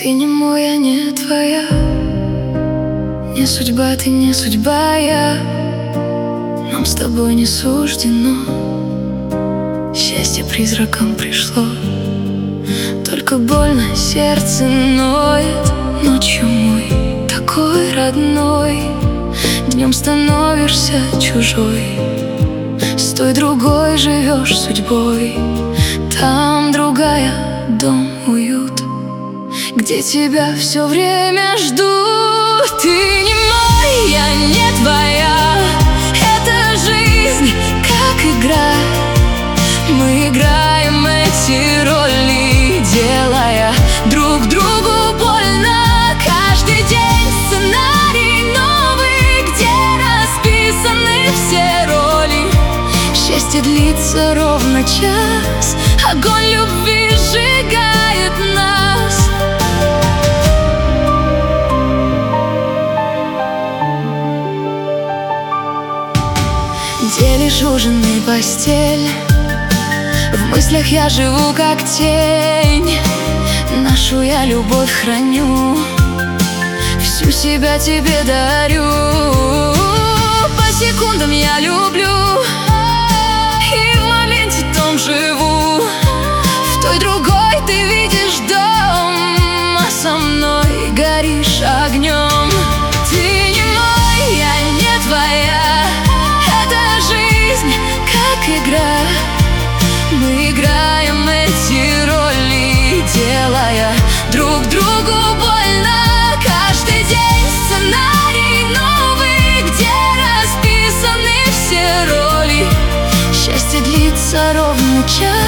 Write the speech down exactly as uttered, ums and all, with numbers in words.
Ты не мой, я не твоя. Не судьба, ты не судьба, я. Нам с тобой не суждено. Счастье призраком пришло. Только больно сердце ноет. Ночью мой такой родной. Днем становишься чужой. С той другой живешь судьбой. Там другая, дом, уют, где тебя все время ждут. Ты не мой, я не твоя. Это жизнь, как игра. Мы играем эти роли, делая друг другу больно. Каждый день сценарий новый, где расписаны все роли. Счастье длится ровно час. Огонь любви сжигает нас. Делишь ужин и постель. В мыслях я живу как тень. Нашу я любовь храню. Всю себя тебе дарю. По секундам я люблю. И в моменте том живу. В той другой ты видишь дом, а со мной горишь огнем. Ты не мой, я не твоя. Это жизнь, как игра. Мы играем эти роли, делая друг другу больно. Каждый день сценарий новый, где расписаны все роли. Счастье длится ровно час.